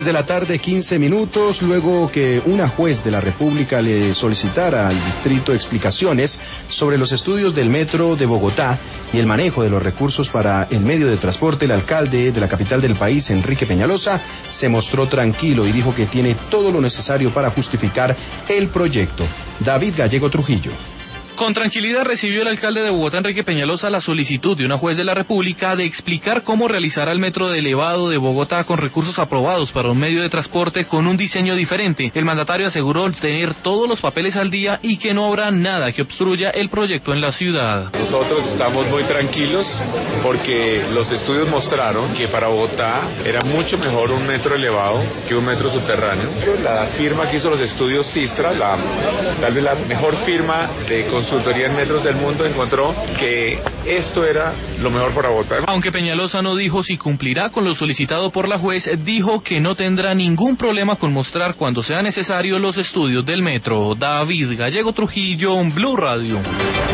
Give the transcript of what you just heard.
de la tarde, 15 minutos, luego que una juez de la República le solicitara al distrito explicaciones sobre los estudios del metro de Bogotá y el manejo de los recursos para el medio de transporte, el alcalde de la capital del país, Enrique Peñalosa, se mostró tranquilo y dijo que tiene todo lo necesario para justificar el proyecto. David Gallego Trujillo. Con tranquilidad recibió el alcalde de Bogotá, Enrique Peñalosa, la solicitud de una juez de la República de explicar cómo realizará el metro de elevado de Bogotá con recursos aprobados para un medio de transporte con un diseño diferente. El mandatario aseguró tener todos los papeles al día y que no habrá nada que obstruya el proyecto en la ciudad. Nosotros estamos muy tranquilos porque los estudios mostraron que para Bogotá era mucho mejor un metro elevado que un metro subterráneo. La firma que hizo los estudios Sistra, tal vez la mejor firma de consultoría en metros del mundo, encontró que esto era lo mejor para Bogotá. Aunque Peñalosa no dijo si cumplirá con lo solicitado por la juez, dijo que no tendrá ningún problema con mostrar cuando sea necesario los estudios del metro. David Gallego Trujillo, Blue Radio.